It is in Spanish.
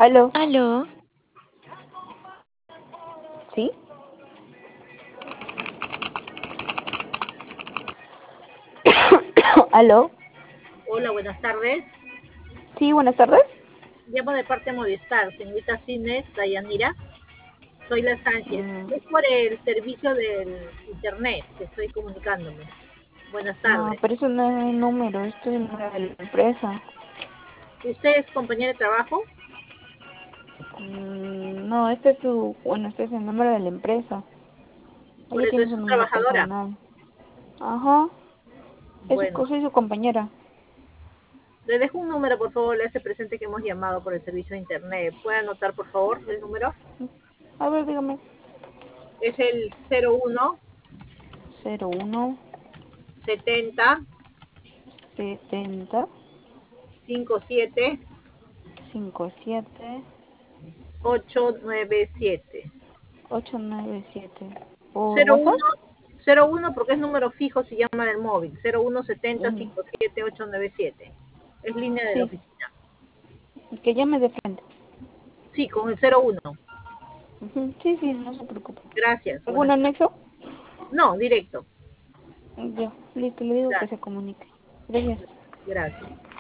Aló, Aló, ¿sí? Aló, Hola, buenas tardes. sí, buenas tardes. Llamo de parte de Movistar, señorita Cines Dayanira. Soy la Sánchez. Mm, Es por el servicio del internet que estoy comunicándome. Buenas no, tardes. pero eso no es el número, esto es el número de la empresa. ¿Usted es compañera de trabajo? No, este es este es el número de la empresa. Por Ella eso tiene es su su número trabajadora. personal. Ajá, Bueno, soy su compañera. le dejo un número, por favor, le hace presente que hemos llamado por el servicio de internet. ¿Puede anotar, por favor, el número? A ver, dígame. Es el 01 01 70 70 57 57 897. 897. ¿Por Cero WhatsApp? uno cero uno porque es número fijo si llama del móvil. 0170 Mm, 57 897. Es línea de la sí, oficina. que llame de frente. Sí, con el 01. Ujú, sí, sí, no se preocupe. Gracias. ¿Algún Buenas tardes. anexo? No, directo. Ya, listo, le digo que Gracias. se comunique. Gracias. Gracias.